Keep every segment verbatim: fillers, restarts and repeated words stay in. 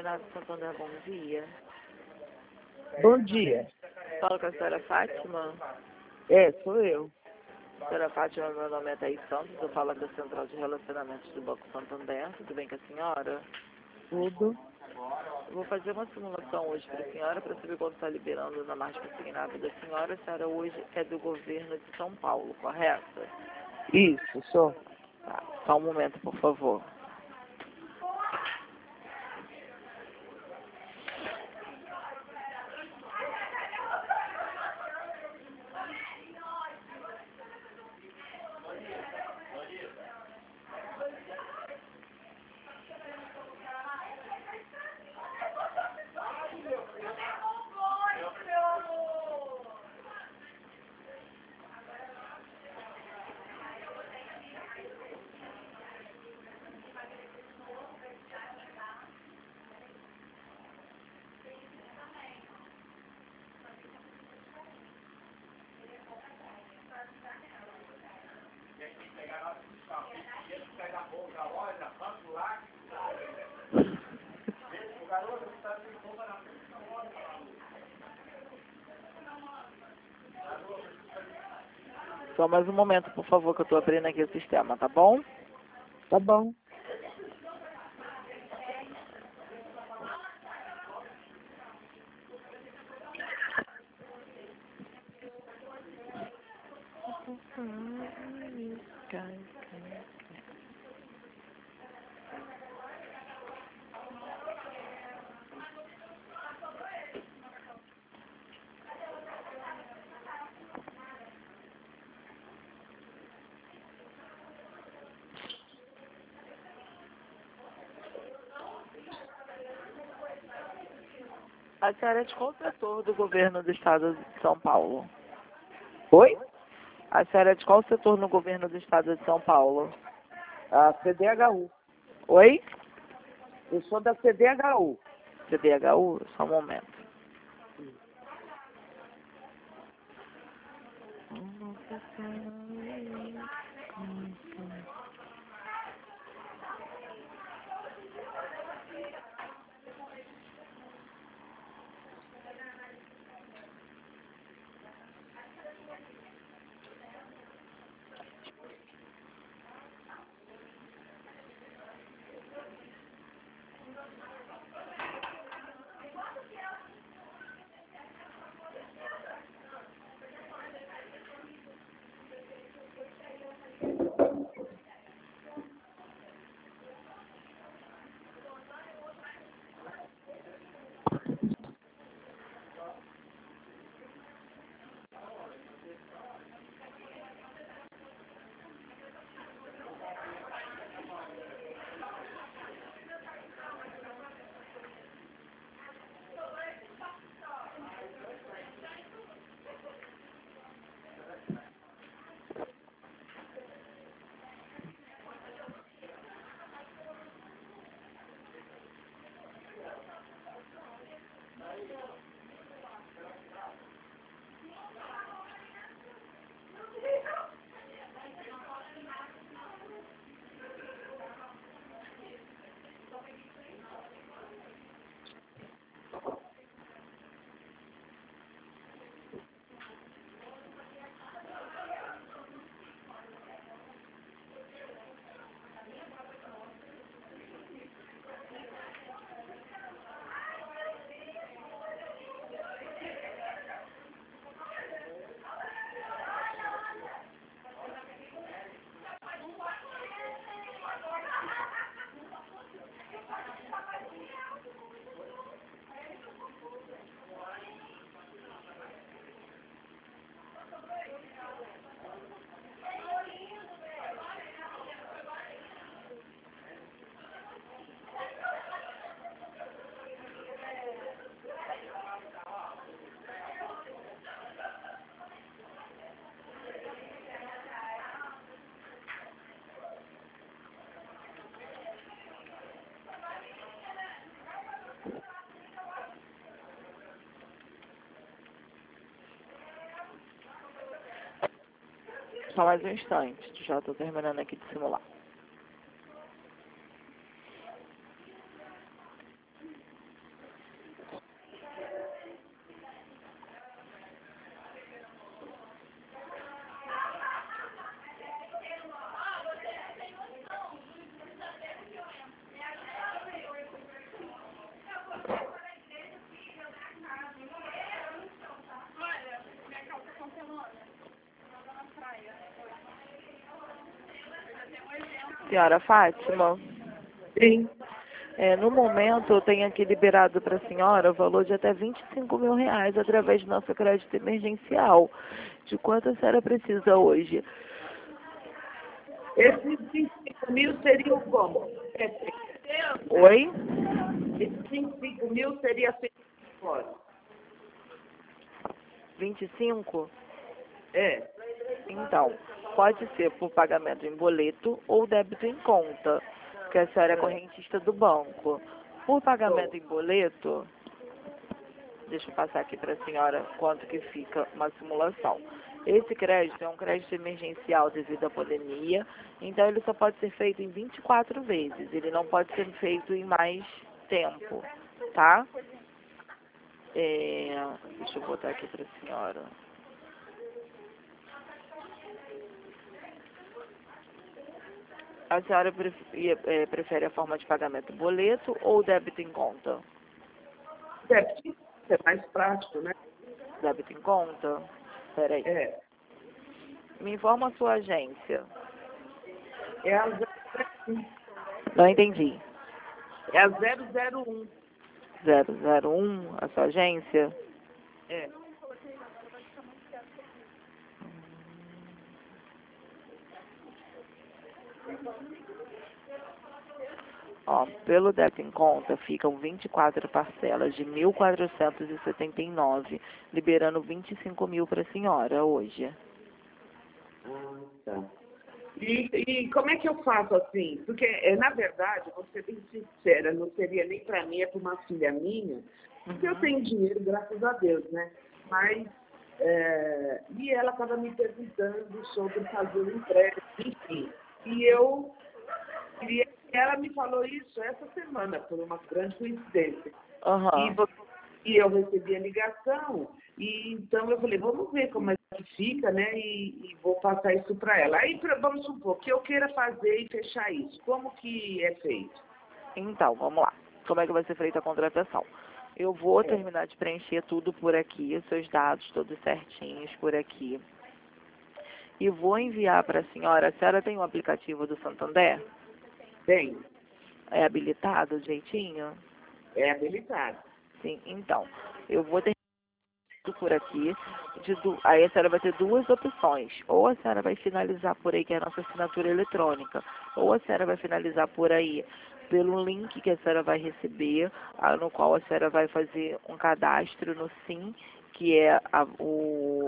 Inácio Santander, bom dia. Bom dia. Fala com a senhora Fátima. É, sou eu. Senhora Fátima, meu nome é Thaís Santos, eu falo da Central de Relacionamentos do Banco Santander. Tudo bem com a senhora? Tudo. Eu vou fazer uma simulação hoje para a senhora para saber quanto está liberando na marca consignada da senhora. A senhora hoje é do governo de São Paulo, correto? Isso, sou. Tá, só um momento, por favor. Só mais um momento, por favor, que eu estou abrindo aqui o sistema, tá bom? Tá bom. A senhora é de qual setor do governo do estado de São Paulo? Oi? A senhora é de qual setor no governo do estado de São Paulo? A C D H U. Oi? Eu sou da C D H U. C D H U? Só um momento. Só mais um instante, já estou terminando aqui de simular. senhora Fátima? Sim. É, no momento, eu tenho aqui liberado para a senhora o valor de até vinte e cinco mil reais através do nosso crédito emergencial. De quanto a senhora precisa hoje? Esses vinte e cinco mil seriam como? Oi? Esses vinte e cinco mil seria feito fora. vinte e cinco? É. Então, pode ser por pagamento em boleto ou débito em conta, porque a senhora é correntista do banco. Por pagamento em boleto, deixa eu passar aqui para a senhora quanto que fica uma simulação. Esse crédito é um crédito emergencial devido à pandemia, então ele só pode ser feito em vinte e quatro vezes, ele não pode ser feito em mais tempo, tá? É, deixa eu botar aqui para a senhora. A senhora prefere, é, prefere a forma de pagamento boleto ou débito em conta? Débito é mais prático, né? Débito em conta? Peraí. É. Me informa a sua agência. É a zero zero um. Não entendi. É a zero zero um. zero zero um, a sua agência? É. Ó, pelo débito em conta, ficam vinte e quatro parcelas de mil quatrocentos e setenta e nove, liberando vinte e cinco mil para a senhora hoje. Ah, tá. E, e como é que eu faço assim? Porque, é, na verdade, vou ser bem sincera, não seria nem para mim, é para uma filha minha, porque eu tenho dinheiro, graças a Deus, né? Mas, é, e ela estava me perguntando sobre fazer um empréstimo, enfim. E eu queria, ela me falou isso essa semana, por uma grande coincidência. Aham. E, vo- e eu recebi a ligação, e então eu falei, vamos ver como é que fica, né? E, e vou passar isso para ela. Aí pra- vamos supor que eu queira fazer e fechar isso. Como que é feito? Então, vamos lá. Como é que vai ser feita a contratação? Eu vou É. terminar de preencher tudo por aqui, os seus dados todos certinhos por aqui. E vou enviar para a senhora. A senhora tem o aplicativo do Santander? Bem, É habilitado direitinho? é habilitado. Sim, então. Eu vou ter tudo por aqui. De du... Aí a senhora vai ter duas opções. Ou a senhora vai finalizar por aí, que é a nossa assinatura eletrônica. Ou a senhora vai finalizar por aí pelo link que a senhora vai receber, ah, no qual a senhora vai fazer um cadastro no SIM, que é a, o...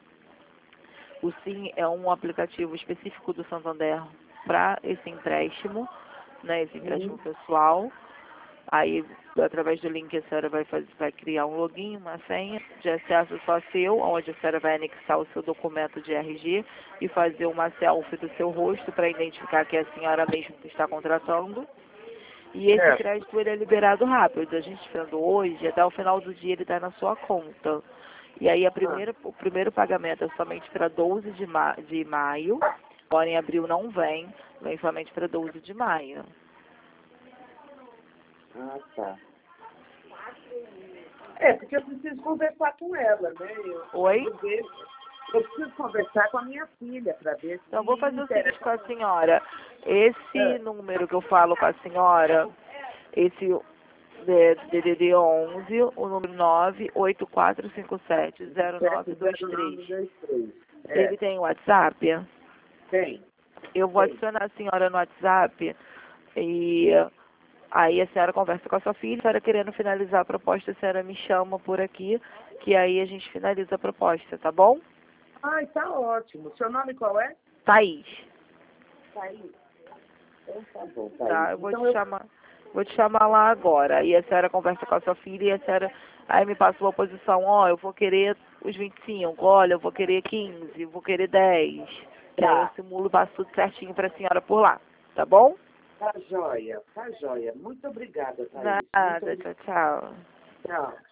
O SIM é um aplicativo específico do Santander para esse empréstimo, né, esse empréstimo Uhum. pessoal. Aí, através do link, a senhora vai, fazer, vai criar um login, uma senha de acesso só seu, onde a senhora vai anexar o seu documento de R G e fazer uma selfie do seu rosto para identificar que é a senhora mesmo que está contratando. E esse É. crédito ele é liberado rápido. A gente esperando hoje, até o final do dia ele está na sua conta. E aí a primeira, o primeiro pagamento é somente para doze de, ma de maio, agora em abril não vem, vem somente para doze de maio. Ah, tá. É, porque eu preciso conversar com ela, né? Eu Oi? preciso ver- eu preciso conversar com a minha filha para ver se Então, vou fazer o interessa. seguinte com a senhora. Esse É. número que eu falo com a senhora, esse D D D onze, o número nove oito quatro cinco sete zero nove dois três. É, Ele tem WhatsApp? tem. Eu vou Tem. adicionar a senhora no WhatsApp e aí a senhora conversa com a sua filha. Se a senhora querendo finalizar a proposta, a senhora me chama por aqui, que aí a gente finaliza a proposta, tá bom? Ai, tá ótimo. Seu nome qual é? Thaís. Thaís. Então tá bom, Thaís. Tá, eu vou Então te eu... chamar, vou te chamar lá agora. Aí a senhora conversa com a sua filha e a senhora aí me passa uma posição, ó, eu vou querer os vinte e cinco, olha, eu vou querer quinze, eu vou querer dez. Que aí eu Tá. simulo e passo tudo certinho pra senhora por lá, tá bom? Tá joia, tá joia. Muito obrigada, Thaís. Muito Nada, obrigada. tchau, tchau. Tchau.